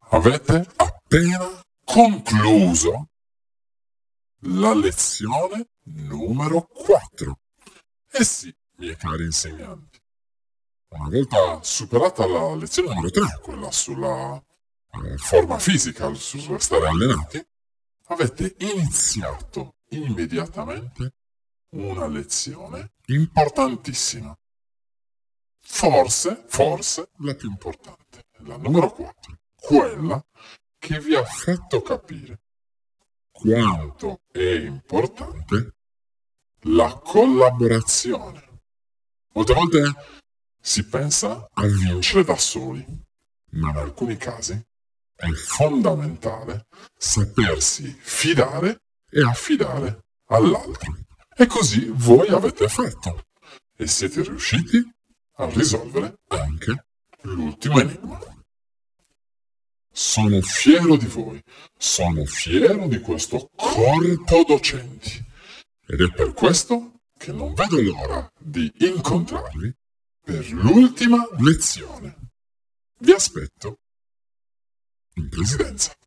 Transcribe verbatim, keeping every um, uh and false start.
Avete appena concluso la lezione numero quattro. Eh sì, miei cari insegnanti, una volta superata la lezione numero tre, quella sulla eh, forma fisica, su stare allenati, avete iniziato immediatamente una lezione importantissima. Forse, forse la più importante, la numero quattro, quella che vi ha fatto capire quanto è importante la collaborazione. Molte volte si pensa a vincere da soli, ma in alcuni casi è fondamentale sapersi fidare e affidare all'altro. E così voi avete fatto e siete riusciti a risolvere anche l'ultimo enigma. Sono fiero di voi, sono fiero di questo corpo docenti ed è per questo che non vedo l'ora di incontrarvi per l'ultima lezione. Vi aspetto in presidenza.